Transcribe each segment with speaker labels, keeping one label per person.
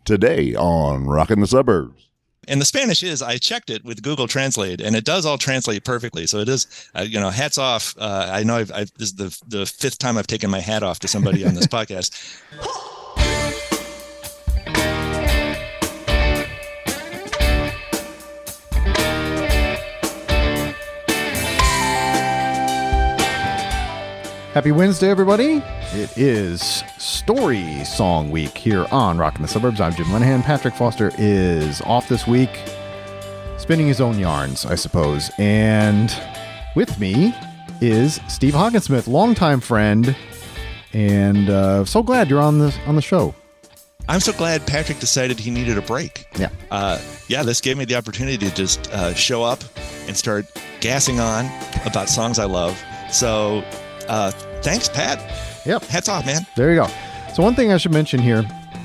Speaker 1: today on Rockin' the Suburbs.
Speaker 2: And the Spanish is, I checked it with Google Translate, and it does all translate perfectly. So it is, hats off. I know this is the fifth time I've taken my hat off to somebody on this podcast.
Speaker 3: Happy Wednesday, everybody. It is Story Song Week here on Rockin' the Suburbs. I'm Jim Lenahan. Patrick Foster is off this week, spinning his own yarns, I suppose. And with me is Steve Hoggensmith, longtime friend, and so glad you're on the show.
Speaker 2: I'm so glad Patrick decided he needed a break.
Speaker 3: Yeah.
Speaker 2: This gave me the opportunity to just show up and start gassing on about songs I love. So thanks, Pat.
Speaker 3: Yep.
Speaker 2: Hats off, man.
Speaker 3: There you go. So one thing I should mention here,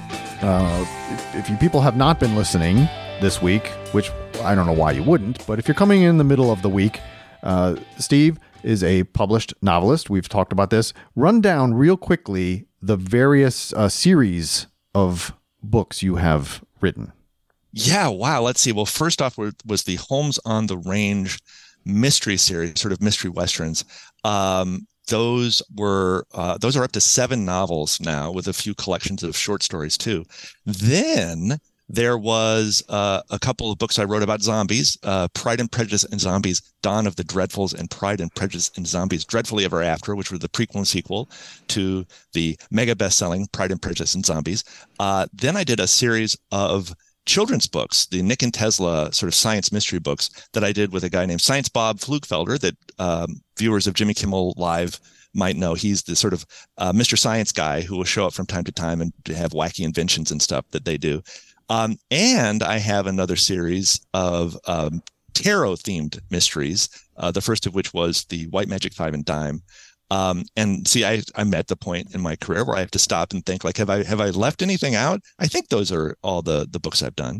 Speaker 3: if you people have not been listening this week, which I don't know why you wouldn't, but if you're coming in the middle of the week, Steve is a published novelist. We've talked about this. Run down real quickly the various series of books you have written.
Speaker 2: Yeah, wow. Let's see. Well, first off was the Holmes on the Range mystery series, sort of mystery westerns. Those are up to 7 novels now, with a few collections of short stories too. Then there was a couple of books I wrote about zombies, Pride and Prejudice and Zombies, Dawn of the Dreadfuls, and Pride and Prejudice and Zombies, Dreadfully Ever After, which were the prequel and sequel to the mega best-selling Pride and Prejudice and Zombies. Then I did a series of children's books, the Nick and Tesla sort of science mystery books that I did with a guy named Science Bob Flugfelder that viewers of Jimmy Kimmel Live might know. He's the sort of Mr. Science guy who will show up from time to time and have wacky inventions and stuff that they do. And I have another series of tarot-themed mysteries, the first of which was the White Magic Five and Dime. And see, I'm at the point in my career where I have to stop and think, like, have I left anything out? I think those are all the books I've done.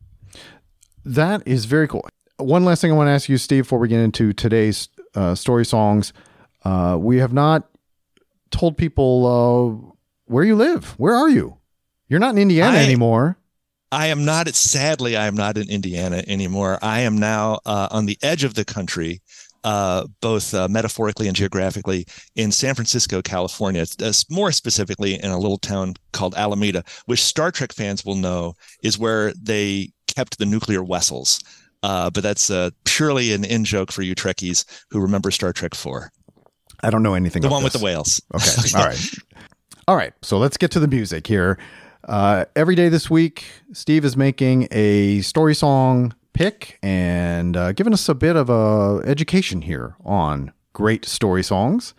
Speaker 3: That is very cool. One last thing I want to ask you, Steve, before we get into today's story songs. We have not told people where you live. Where are you? You're not in Indiana anymore.
Speaker 2: I am not. Sadly, I am not in Indiana anymore. I am now on the edge of the country, both metaphorically and geographically, in San Francisco, California. More specifically in a little town called Alameda, which Star Trek fans will know is where they kept the nuclear vessels. But that's purely an in-joke for you Trekkies who remember Star Trek 4.
Speaker 3: I don't know anything.
Speaker 2: The one with the whales.
Speaker 3: Okay. All right. So let's get to the music here. Every day this week, Steve is making a story song pick and giving us a bit of a education here on great story songs.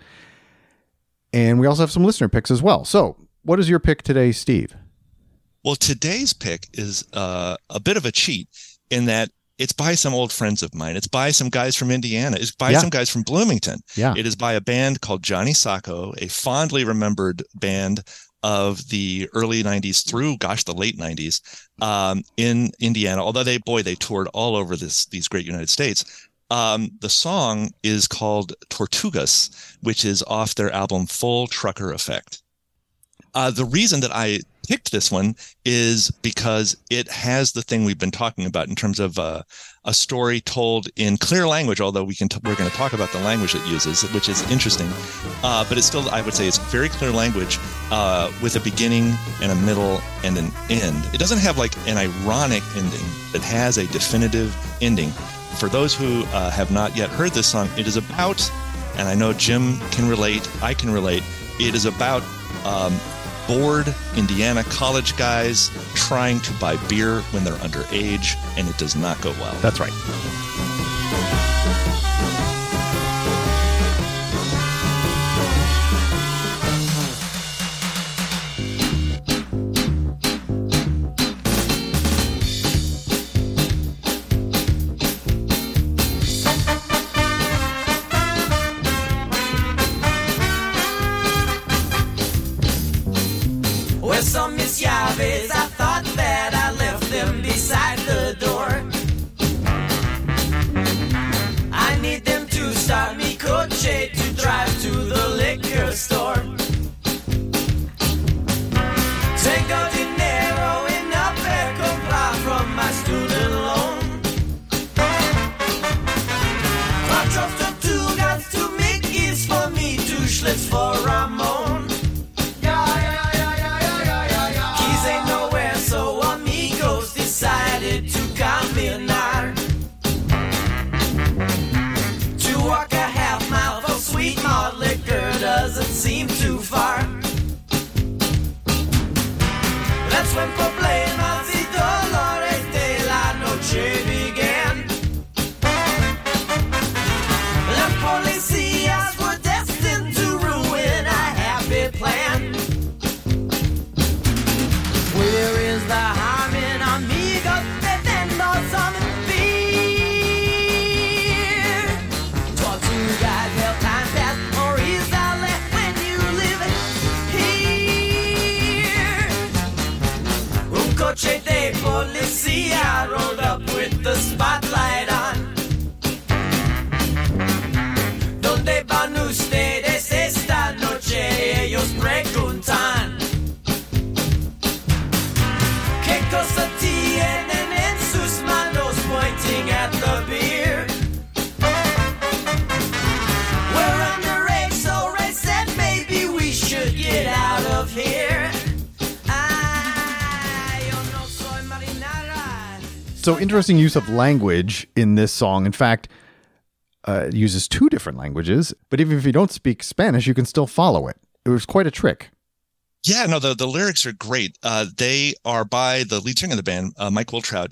Speaker 3: And we also have some listener picks as well. So what is your pick today, Steve?
Speaker 2: Well, today's pick is a bit of a cheat in that it's by some old friends of mine. It's by some guys from Indiana. It's by some guys from Bloomington.
Speaker 3: Yeah.
Speaker 2: It is by a band called Johnny Sacco, a fondly remembered band of the early 90s through, the late 90s in Indiana. Although they toured all over these great United States. The song is called Tortugas, which is off their album Full Trucker Effect. The reason that I picked this one is because it has the thing we've been talking about in terms of a story told in clear language, although we're going to talk about the language it uses, which is interesting. But it's still, I would say, it's very clear language with a beginning and a middle and an end. It doesn't have like an ironic ending. It has a definitive ending. For those who have not yet heard this song, it is about, and I know Jim can relate, I can relate, it is about bored Indiana college guys trying to buy beer when they're underage, and it does not go well.
Speaker 3: That's right.
Speaker 4: Llaves, I thought that I left them beside the door. problemas y dolores de la noche began. The policías were destined to ruin a happy plan. Where is the harm in amigos bebiendo some beer? Tortugas help time pass, or is that left when you live here? Un coche de policía rolled up with the spotlight on. ¿Dónde van ustedes esta noche? Ellos preguntan. ¿Qué cosa tienen en sus manos pointing at the beer? We're underage, so Ray said maybe we should get out of here. Yo no soy marinara.
Speaker 3: So interesting use of language in this song. In fact, it uses two different languages, but even if you don't speak Spanish, you can still follow it. It was quite a trick.
Speaker 2: Yeah, no, the lyrics are great. They are by the lead singer of the band, Mike Wiltroud,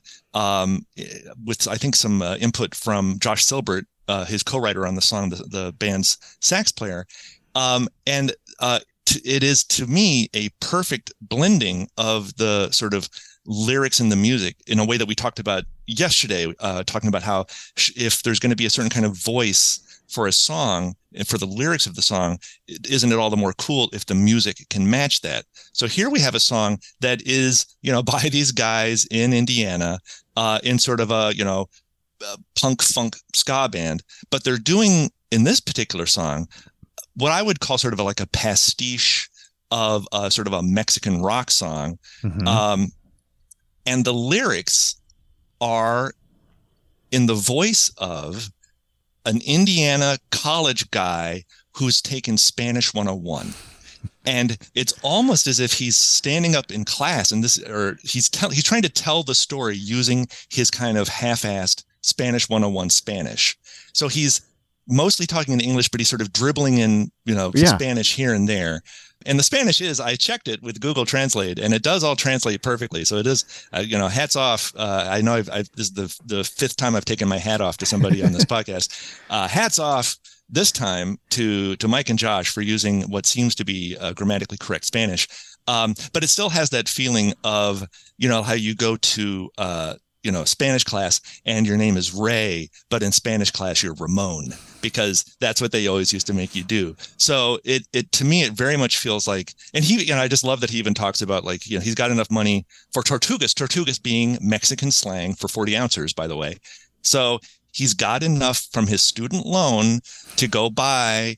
Speaker 2: with I think some input from Josh Silbert, his co-writer on the song, the band's sax player. It is, to me, a perfect blending of the sort of lyrics and the music in a way that we talked about yesterday, talking about how if there's going to be a certain kind of voice for a song and for the lyrics of the song, isn't it all the more cool if the music can match that? So here we have a song that is, by these guys in Indiana, in sort of a, punk funk ska band, but they're doing in this particular song what I would call sort of like a pastiche of sort of a Mexican rock song. Mm-hmm. And the lyrics are in the voice of an Indiana college guy who's taken Spanish 101. And it's almost as if he's standing up in class and he's trying to tell the story using his kind of half-assed Spanish 101 Spanish. So he's mostly talking in English, but he's sort of dribbling in, Spanish here and there. And the Spanish I checked it with Google Translate, and it does all translate perfectly. So it is, hats off. I know this is the fifth time I've taken my hat off to somebody on this podcast. Hats off this time to Mike and Josh for using what seems to be grammatically correct Spanish. But it still has that feeling of, how you go to, Spanish class and your name is Ray, but in Spanish class, you're Ramon, because that's what they always used to make you do. So it to me, it very much feels like, and I just love that he even talks about he's got enough money for tortugas being Mexican slang for 40 ounces, by the way. So he's got enough from his student loan to go buy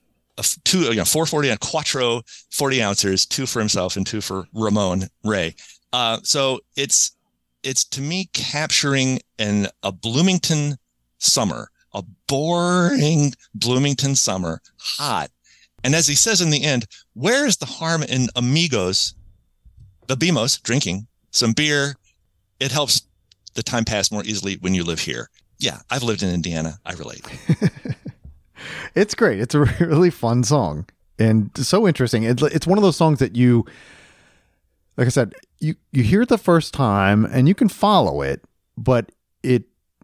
Speaker 2: quattro 40 ounces, 2 for himself and 2 for Ramon Ray. So it's to me capturing a Bloomington summer, a boring Bloomington summer, hot. And as he says in the end, where is the harm in bebimos, drinking some beer? It helps the time pass more easily when you live here. Yeah, I've lived in Indiana. I relate.
Speaker 3: It's great. It's a really fun song and so interesting. It's one of those songs that you, like I said, you hear it the first time and you can follow it, but it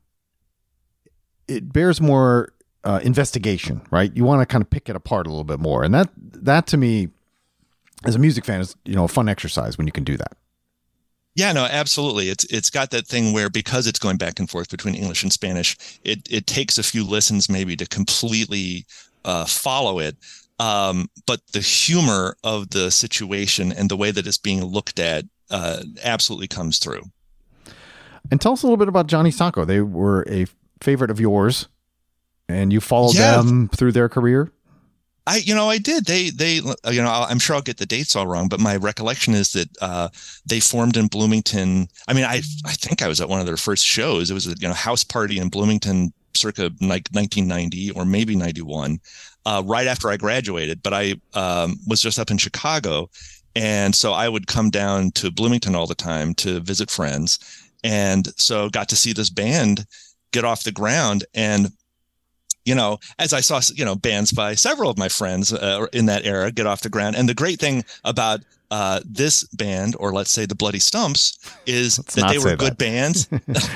Speaker 3: bears more investigation, right? You want to kind of pick it apart a little bit more. And that to me, as a music fan, is, a fun exercise when you can do that.
Speaker 2: Yeah, no, absolutely. It's got that thing where, because it's going back and forth between English and Spanish, it takes a few listens maybe to completely follow it. But the humor of the situation and the way that it's being looked at absolutely comes through.
Speaker 3: And tell us a little bit about Johnny Sacco. They were a favorite of yours, and you followed them through their career.
Speaker 2: I did. They I'm sure I'll get the dates all wrong, but my recollection is that they formed in Bloomington. I mean, I think I was at one of their first shows. It was a house party in Bloomington circa 1990 or maybe 91, right after I graduated. But I was just up in Chicago, and so I would come down to Bloomington all the time to visit friends, and so got to see this band get off the ground. And as I saw, bands by several of my friends in that era get off the ground. And the great thing about This band, or let's say the Bloody Stumps, is
Speaker 3: Let's
Speaker 2: that
Speaker 3: not
Speaker 2: they were
Speaker 3: say
Speaker 2: good
Speaker 3: that.
Speaker 2: bands.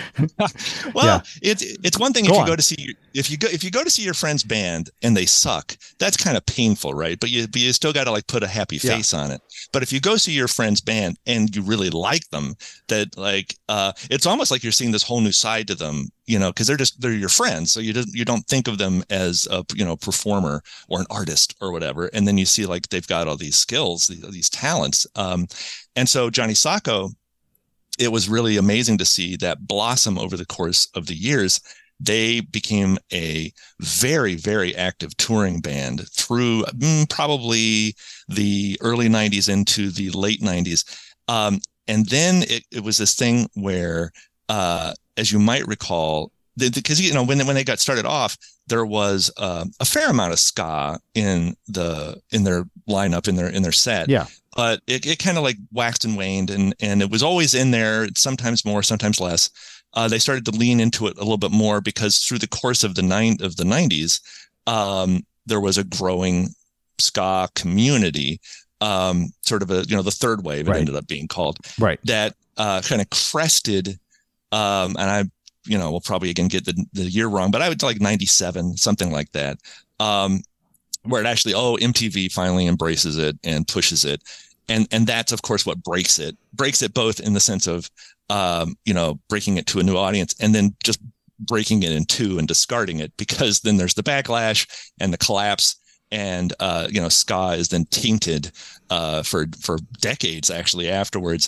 Speaker 2: Well,
Speaker 3: Yeah.
Speaker 2: it's one thing
Speaker 3: Go
Speaker 2: if you
Speaker 3: on.
Speaker 2: go to see if you go to see your friend's band and they suck, that's kind of painful, right? But you still got to like put a happy
Speaker 3: Yeah.
Speaker 2: face on it. But if you go see your friend's band and you really like them, that like it's almost like you're seeing this whole new side to them, because they're your friends, so you don't think of them as a performer or an artist or whatever, and then you see like they've got all these skills, these talents, and so Johnny Sacco, it was really amazing to see that blossom over the course of the years. They became a very, very active touring band through probably the early 90s into the late 90s. And then it was this thing where, as you might recall, because when they got started off, there was a fair amount of ska in their lineup, in their set.
Speaker 3: Yeah.
Speaker 2: But it kind of like waxed and waned, and it was always in there, sometimes more, sometimes less. They started to lean into it a little bit more because through the course of the 90s, there was a growing ska community, sort of the third wave, it
Speaker 3: Right.
Speaker 2: ended up being called,
Speaker 3: Right.
Speaker 2: that kind of crested, and I, we'll probably again get the year wrong, but I would like 97, something like that. Where it actually, MTV finally embraces it and pushes it. And that's, of course, what breaks it both in the sense of, breaking it to a new audience and then just breaking it in two and discarding it, because then there's the backlash and the collapse. And, ska is then tainted for decades actually afterwards.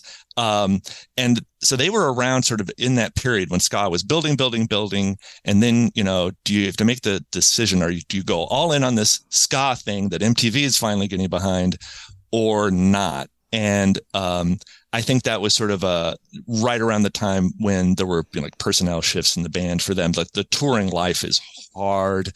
Speaker 2: And so they were around sort of in that period when ska was building. And then, do you have to make the decision? Do you go all in on this ska thing that MTV is finally getting behind or not? And I think that was sort of right around the time when there were like personnel shifts in the band for them. Like the touring life is hard.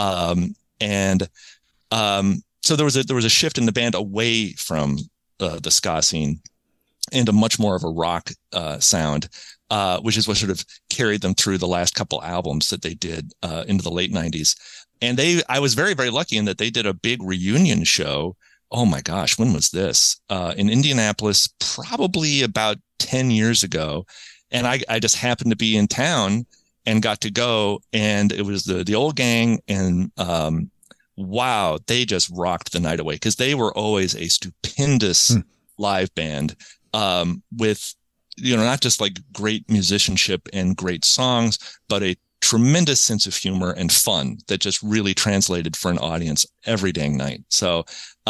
Speaker 2: So there was a shift in the band away from the ska scene into much more of a rock sound, which is what sort of carried them through the last couple albums that they did into the late 90s. And I was very, very lucky in that they did a big reunion show. Oh my gosh, when was this? In Indianapolis, probably about 10 years ago. And I just happened to be in town and got to go. And it was the old gang, and wow, they just rocked the night away, because they were always a stupendous live band, with, not just like great musicianship and great songs, but a tremendous sense of humor and fun that just really translated for an audience every dang night. So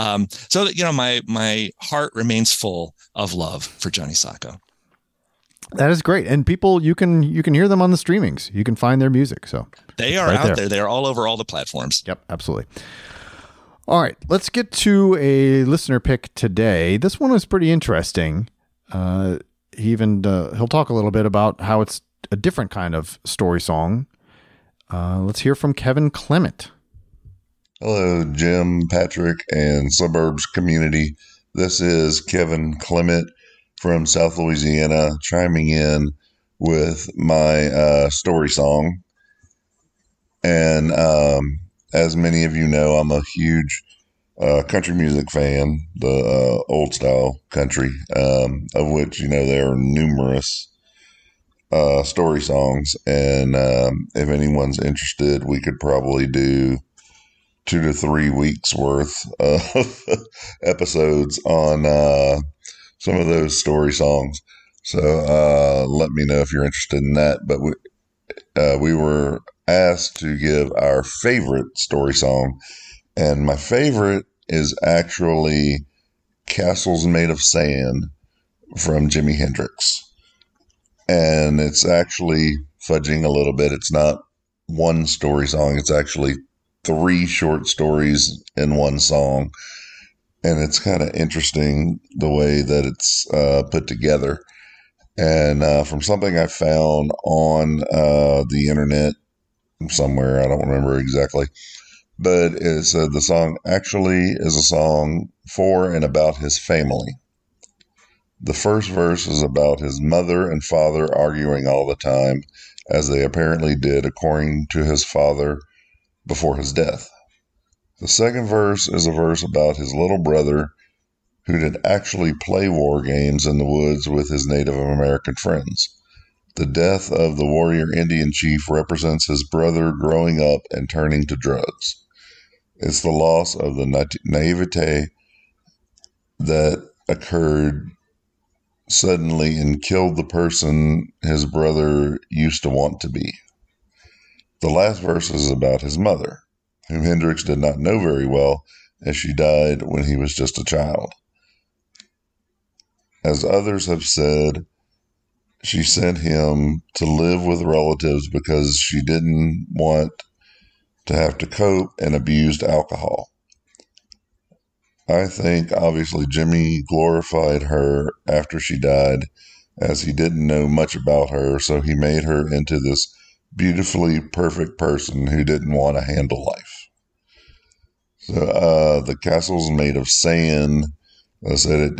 Speaker 2: my heart remains full of love for Johnny Sacco.
Speaker 3: That is great. And people, you can hear them on the streamings. You can find their music. So
Speaker 2: they are out there. They are all over all the platforms.
Speaker 3: Yep, absolutely. All right, let's get to a listener pick today. This one is pretty interesting. He'll talk a little bit about how it's a different kind of story song. Let's hear from Kevin Clement.
Speaker 5: Hello, Jim, Patrick, and Suburbs community. This is Kevin Clement from South Louisiana, chiming in with my story song. And as many of you know, I'm a huge country music fan, the old style country, of which, there are numerous story songs. And if anyone's interested, we could probably do 2 to 3 weeks worth of episodes on some of those story songs. So let me know if you're interested in that. But we were asked to give our favorite story song, and my favorite is actually Castles Made of Sand from Jimi Hendrix. And it's actually fudging a little bit. It's not one story song. It's actually 3 short stories in one song. And it's kind of interesting the way that it's put together. And from something I found on the internet somewhere, I don't remember exactly, but it said the song actually is a song for and about his family. The first verse is about his mother and father arguing all the time, as they apparently did according to his father before his death. The second verse is a verse about his little brother who did actually play war games in the woods with his Native American friends. The death of the warrior Indian chief represents his brother growing up and turning to drugs. It's the loss of the naivete that occurred suddenly and killed the person his brother used to want to be. The last verse is about his mother, whom Hendrix did not know very well, as she died when he was just a child. As others have said, she sent him to live with relatives because she didn't want to have to cope and abused alcohol. I think, obviously, Jimmy glorified her after she died, as he didn't know much about her, so he made her into this beautifully perfect person who didn't want to handle life. So the castle's made of sand. I said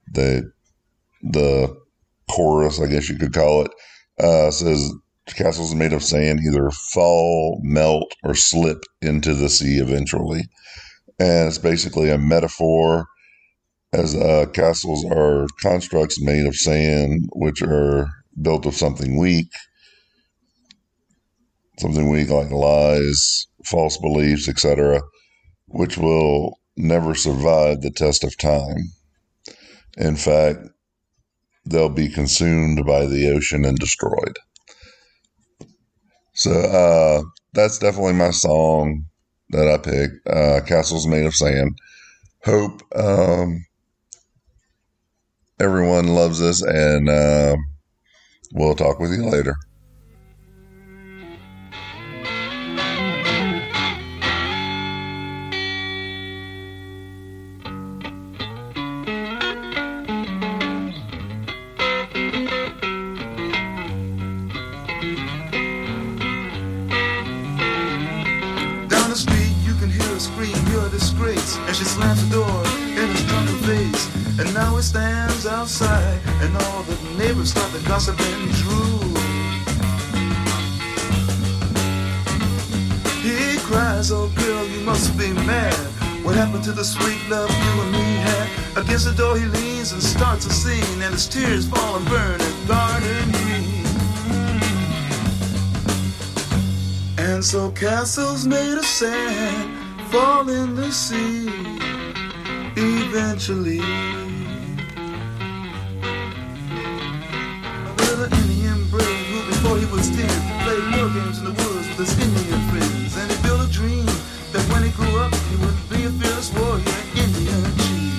Speaker 5: the chorus, I guess you could call it, says castles made of sand either fall, melt, or slip into the sea eventually. And it's basically a metaphor, as castles are constructs made of sand, which are built of something weak like lies, false beliefs, etc., which will never survive the test of time. In fact, they'll be consumed by the ocean and destroyed. So that's definitely my song that I picked, Castles Made of Sand. Hope everyone loves this, and we'll talk with you later.
Speaker 6: And she slams the door in his drunken face. And now he stands outside, and all the neighbors start to gossip and drool. He cries, oh girl, you must be mad. What happened to the sweet love you and me had? Against the door he leans and starts a scene, and his tears fall and burn and garden green. And so castles made of sand fall in the sea eventually. A little Indian brave who before he was 10 played war games in the woods with his Indian friends. And he built a dream that when he grew up he would be a fearless warrior Indian chief.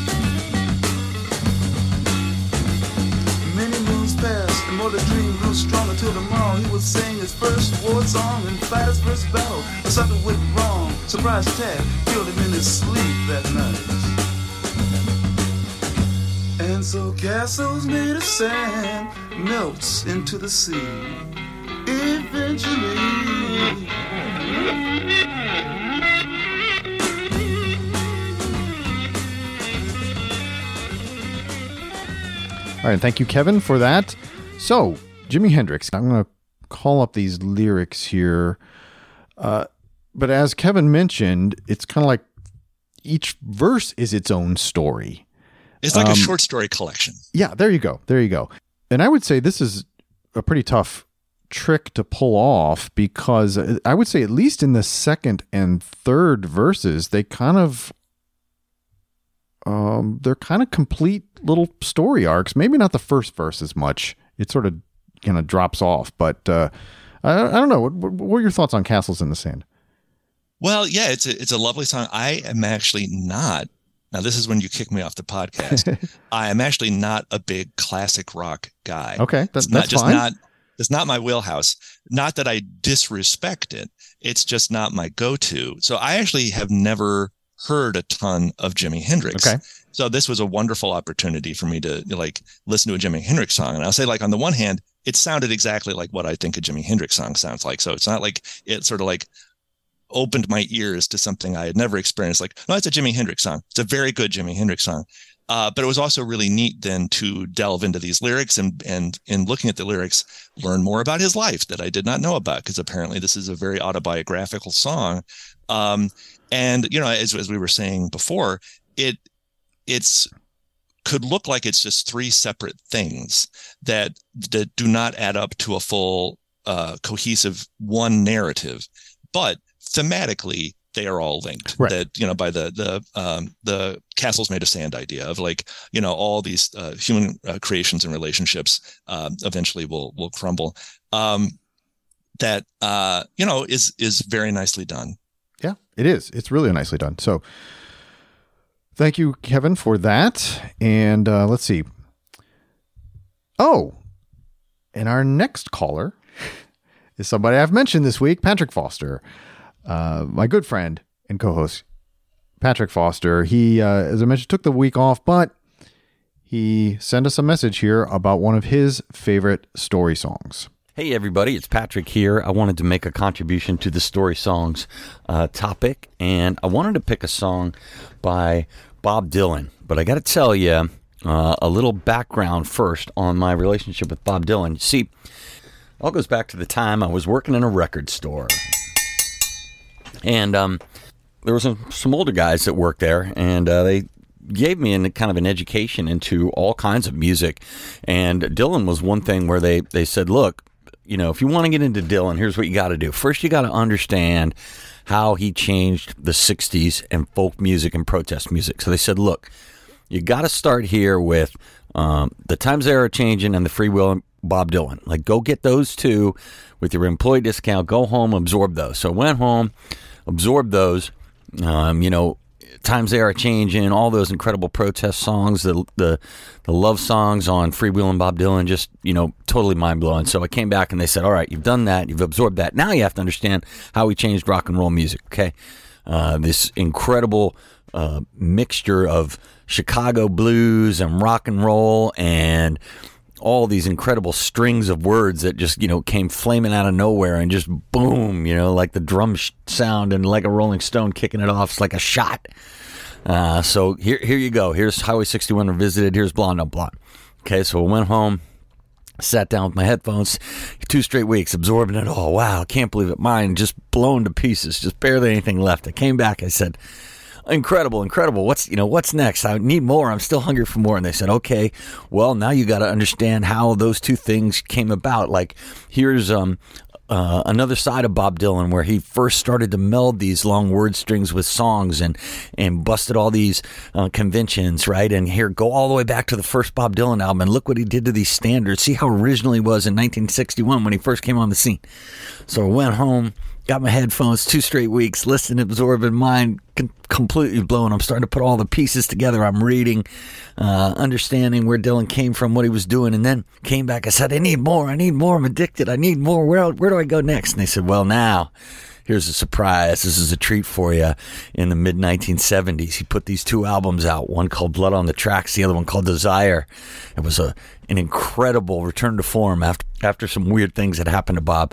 Speaker 6: Many moons passed and more the dream grew strong until tomorrow he would sing his first war song and fight his first battle. But something went wrong. Surprise attack killed him in his sleep that night. And so castles made of sand melts into the sea eventually.
Speaker 3: All right, thank you, Kevin, for that. So, Jimi Hendrix. I'm going to call up these lyrics here. But as Kevin mentioned, it's kind of like each verse is its own story.
Speaker 2: It's like a short story collection.
Speaker 3: Yeah, there you go. There you go. And I would say this is a pretty tough trick to pull off, because I would say at least in the second and third verses, they kind of they're kind of complete little story arcs. Maybe not the first verse as much. It sort of kind of drops off. But I don't know. What are your thoughts on Castles in the Sand?
Speaker 2: Well, yeah, it's a lovely song. I am actually not. Now, this is when you kick me off the podcast. I am actually not a big classic rock guy.
Speaker 3: Okay, that's fine.
Speaker 2: It's not my wheelhouse. Not that I disrespect it. It's just not my go-to. So I actually have never heard a ton of Jimi Hendrix.
Speaker 3: Okay.
Speaker 2: So this was a wonderful opportunity for me to listen to a Jimi Hendrix song. And I'll say, on the one hand, it sounded exactly like what I think a Jimi Hendrix song sounds like. So it's not like it sort of opened my ears to something I had never experienced. No, it's a Jimi Hendrix song. It's a very good Jimi Hendrix song. But it was also really neat then to delve into these lyrics and in looking at the lyrics, learn more about his life that I did not know about, because apparently this is a very autobiographical song. And, as we were saying before, it's could look like it's just three separate things that do not add up to a full cohesive one narrative, but thematically they are all linked.
Speaker 3: Right.
Speaker 2: That, by the castles made of sand idea of like, all these human creations and relationships eventually will crumble. That is very nicely done.
Speaker 3: Yeah, it is. It's really nicely done. So thank you, Kevin, for that. And let's see. Oh, and our next caller is somebody I've mentioned this week, Patrick Foster, my good friend and co-host, Patrick Foster. He, as I mentioned, took the week off, but he sent us a message here about one of his favorite story songs.
Speaker 7: Hey everybody, it's Patrick here. I wanted to make a contribution to the story songs topic, and I wanted to pick a song by Bob Dylan. But I got to tell you a little background first on my relationship with Bob Dylan. You see, it all goes back to the time I was working in a record store, and there was some older guys that worked there, and they gave me kind of an education into all kinds of music. And Dylan was one thing where they said, look, if you want to get into Dylan, here's what you got to do. First, you got to understand how he changed the 60s and folk music and protest music. So they said, look, you got to start here with the times they are changing and the Free Will and Bob Dylan. Like, go get those two with your employee discount. Go home, absorb those. So I went home, absorbed those, times they are changing, all those incredible protest songs, the love songs on Free Will and Bob Dylan, just, totally mind-blowing. So I came back and they said, all right, you've done that, you've absorbed that. Now you have to understand how he changed rock and roll music, okay? This incredible mixture of Chicago blues and rock and roll and all these incredible strings of words that just, came flaming out of nowhere and just boom, like the drum sound and like a Rolling Stone kicking it off. It's like a shot. So here you go. Here's Highway 61 Revisited. Here's Blonde on Blonde. Okay, so I went home, sat down with my headphones, 2 straight weeks, absorbing it all. Wow, I can't believe it. Mine just blown to pieces, just barely anything left. I came back, I said, incredible. What's next? I need more. I'm still hungry for more. And they said, okay, well, now you got to understand how those two things came about. Like, here's another side of Bob Dylan where he first started to meld these long word strings with songs and busted all these conventions, right? And here, go all the way back to the first Bob Dylan album and look what he did to these standards. See how original he was in 1961 when he first came on the scene. So I went home, got my headphones, 2 straight weeks, listening, absorbing, mind completely blown. I'm starting to put all the pieces together. I'm reading, understanding where Dylan came from, what he was doing, and then came back. I said, I need more. I'm addicted. I need more. Where do I go next? And they said, well, now, here's a surprise. This is a treat for you. In the mid-1970s, he put these 2 albums out, one called Blood on the Tracks, the other one called Desire. It was an incredible return to form after some weird things had happened to Bob.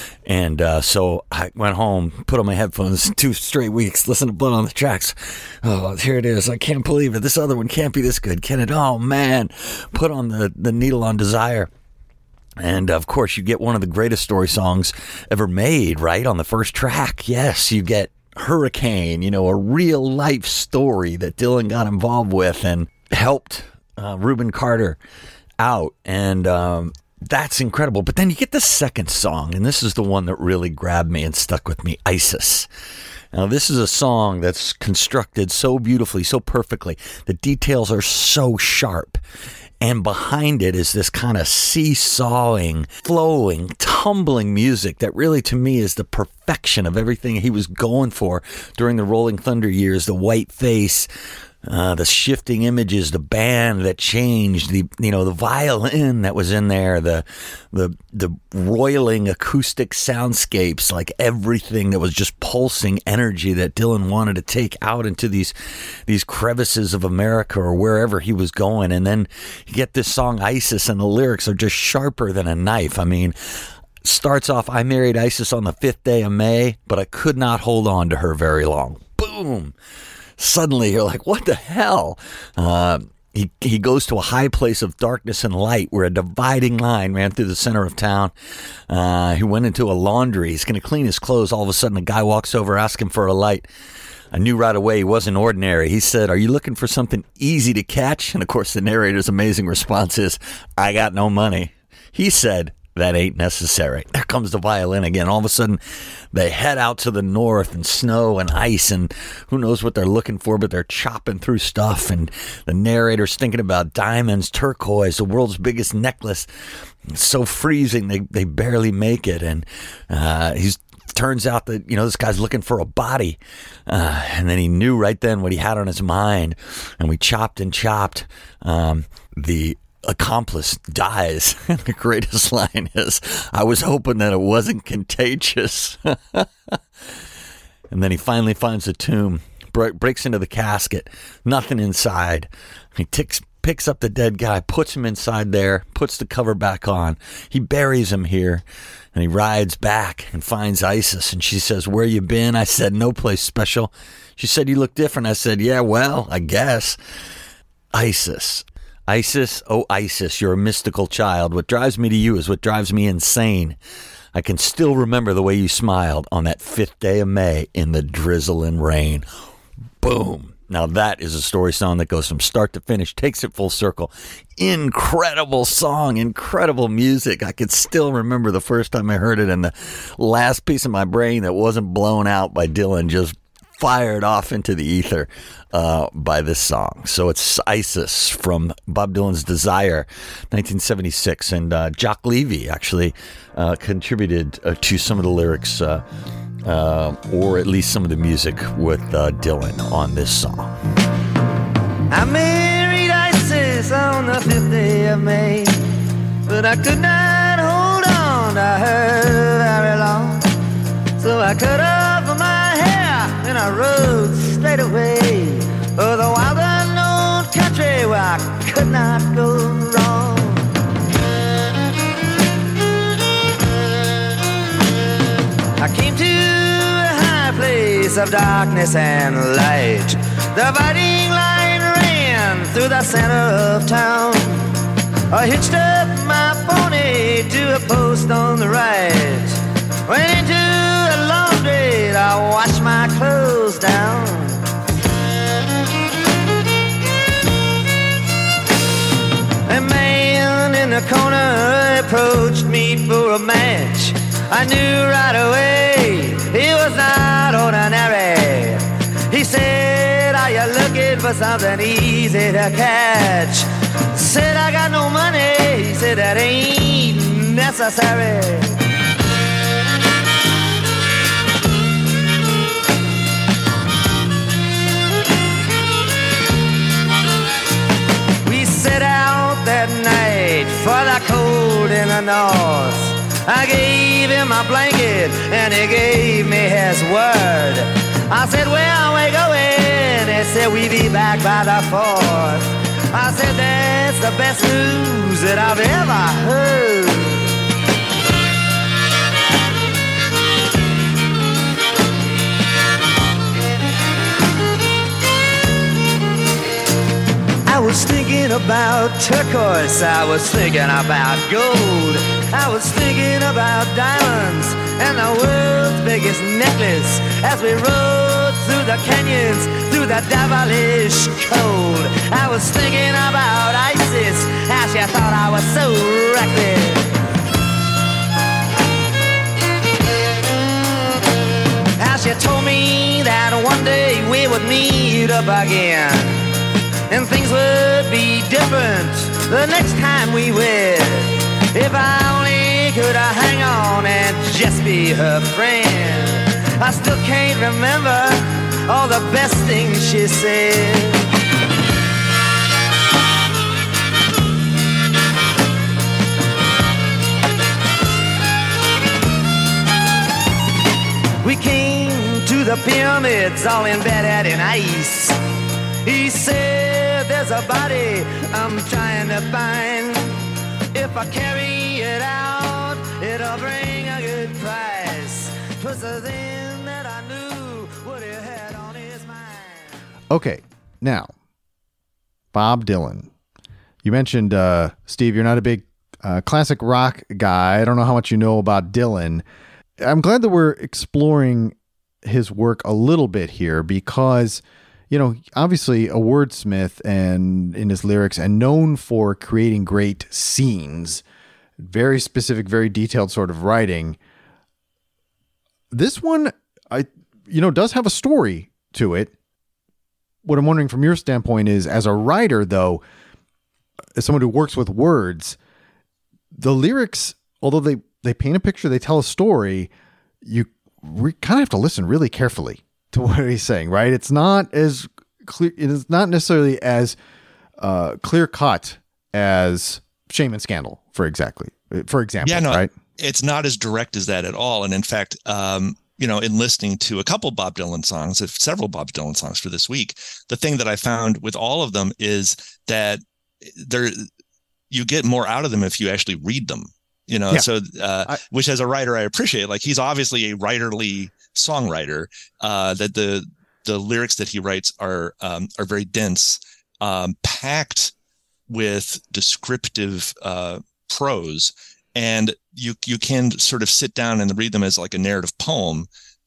Speaker 7: And so I went home, put on my headphones, 2 straight weeks, listened to Blood on the Tracks. Oh, here it is. I can't believe it. This other one can't be this good, can it? Oh, man. Put on the needle on Desire. And, of course, you get one of the greatest story songs ever made, right, on the first track. Yes, you get Hurricane, a real-life story that Dylan got involved with and helped Reuben Carter out. And that's incredible. But then you get the second song, and this is the one that really grabbed me and stuck with me, Isis. Now, this is a song that's constructed so beautifully, so perfectly. The details are so sharp. And behind it is this kind of seesawing, flowing, tumbling music that really, to me, is the perfection of everything he was going for during the Rolling Thunder years. The white face, the shifting images, the band that changed, the violin that was in there, the roiling acoustic soundscapes, like everything that was just pulsing energy that Dylan wanted to take out into these crevices of America or wherever he was going. And then you get this song Isis, and the lyrics are just sharper than a knife. I mean, starts off, I married Isis on the 5th day of May, but I could not hold on to her very long. Boom. Suddenly you're like, what the hell? He goes to a high place of darkness and light where a dividing line ran through the center of town. He went into a laundry. He's going to clean his clothes. All of a sudden, a guy walks over, asking for a light. I knew right away he wasn't ordinary. He said, "Are you looking for something easy to catch?" And, of course, the narrator's amazing response is, "I got no money." He said, "That ain't necessary." There comes the violin again. All of a sudden, they head out to the north and snow and ice, and who knows what they're looking for, but they're chopping through stuff. And the narrator's thinking about diamonds, turquoise, the world's biggest necklace. It's so freezing, they barely make it. And turns out that, this guy's looking for a body. And then he knew right then what he had on his mind. And we chopped and chopped. The accomplice dies. And the greatest line is, "I was hoping that it wasn't contagious." And then he finally finds the tomb, breaks into the casket, nothing inside. He picks up the dead guy, puts him inside there, puts the cover back on. He buries him here, and he rides back and finds Isis. And she says, "Where you been?" I said, "No place special." She said, "You look different." I said, "Yeah, well, I guess." Isis, oh Isis, you're a mystical child. What drives me to you is what drives me insane. I can still remember the way you smiled on that 5th day of May in the drizzle and rain. Boom. Now that is a story song that goes from start to finish, takes it full circle. Incredible song, incredible music. I could still remember the first time I heard it, and the last piece of my brain that wasn't blown out by Dylan just fired off into the ether by this song. So it's Isis from Bob Dylan's Desire, 1976. And Jock Levy actually contributed to some of the lyrics, or at least some of the music with Dylan on this song.
Speaker 4: I married Isis on the 5th day of May, but I could not hold on to her very long. So I cut off my hair and I rode straight away for the wild unknown country where I could not go wrong. I came to a high place of darkness and light. The dividing line ran through the center of town. I hitched up my pony to a post on the right. Went into a laundry to wash my clothes down. A man in the corner approached me for a match. I knew right away he was not ordinary. He said, "Are you looking for something easy to catch?" Said, "I got no money." He said, "That ain't necessary." We set out that night for the cold in the north. I gave him my blanket and he gave me his word. I said, "Where are we going?" He said, "We be back by the 4th. I said, "That's the best news that I've ever heard." I was thinking about turquoise, I was thinking about gold, I was thinking about diamonds and the world's biggest necklace as we rode through the canyons, through the devilish cold. I was thinking about Isis, how she thought I was so reckless. How she told me that one day we would meet up again, and things would be different the next time we wed. If I only could hang on and just be her friend. I still can't remember all the best things she said. We came to the pyramids all embedded in ice. He said, "There's a body I'm trying to find. If I carry it out, it'll bring a good price." 'Twas then that I knew what he had on his mind.
Speaker 3: Okay, now, Bob Dylan. You mentioned, Steve, you're not a big classic rock guy. I don't know how much you know about Dylan. I'm glad that we're exploring his work a little bit here because, obviously a wordsmith and in his lyrics and known for creating great scenes, very specific, very detailed sort of writing. This one, does have a story to it. What I'm wondering from your standpoint is, as a writer, though, as someone who works with words, the lyrics, although they paint a picture, they tell a story, you kind of have to listen really carefully to what he's saying, right? It's not as clear. It is not necessarily as clear cut as Shame and Scandal, for example.
Speaker 2: Yeah, no,
Speaker 3: right?
Speaker 2: It's not as direct as that at all. And in fact, in listening to a couple Bob Dylan songs, several Bob Dylan songs for this week, the thing that I found with all of them is that you get more out of them if you actually read them. So which as a writer I appreciate. Like, he's obviously a writerly songwriter. That the lyrics that he writes are very dense, packed with descriptive prose, and you can sort of sit down and read them as like a narrative poem,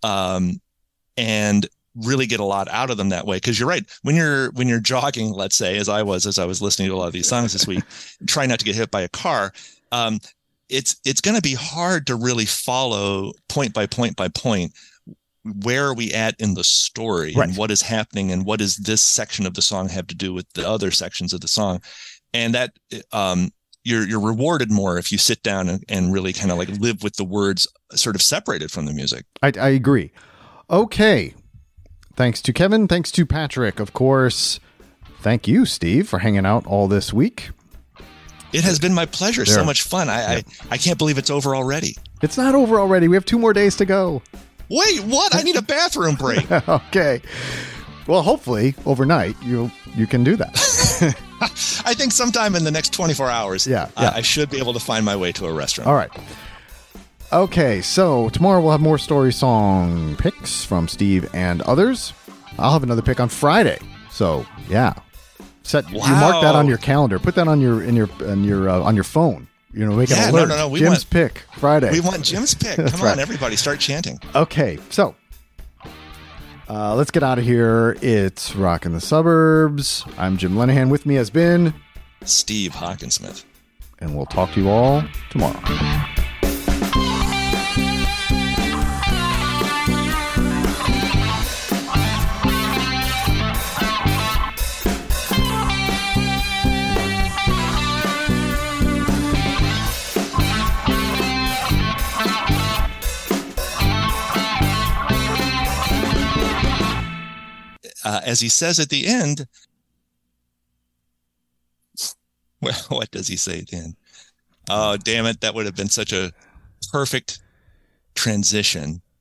Speaker 2: and really get a lot out of them that way. Because you're right, when you're jogging, let's say, as I was listening to a lot of these songs this week, trying not to get hit by a car, it's going to be hard to really follow point by point by point. Where are we at in the story, right, and what is happening, and what does this section of the song have to do with the other sections of the song? And that you're rewarded more if you sit down and really kind of like live with the words sort of separated from the music.
Speaker 3: I agree. Okay. Thanks to Kevin. Thanks to Patrick, of course. Thank you, Steve, for hanging out all this week.
Speaker 2: It has been my pleasure. So much fun. I can't believe it's over already.
Speaker 3: It's not over already. We have 2 more days to go.
Speaker 2: Wait, what? I need a bathroom break.
Speaker 3: Okay. Well, hopefully overnight you can do that.
Speaker 2: I think sometime in the next 24 hours, I should be able to find my way to a restaurant.
Speaker 3: All right. Okay, so tomorrow we'll have more story song picks from Steve and others. I'll have another pick on Friday. So, yeah. You mark that on your calendar. Put that on your phone. Make an alert. No. Jim's pick Friday.
Speaker 2: We want Jim's pick. Come on, everybody, start chanting.
Speaker 3: Okay, so let's get out of here. It's Rockin' the Suburbs. I'm Jim Lenahan. With me has been
Speaker 2: Steve Hawkinsmith.
Speaker 3: And we'll talk to you all tomorrow.
Speaker 2: As he says at the end, well, what does he say at the end? Oh, damn it. That would have been such a perfect transition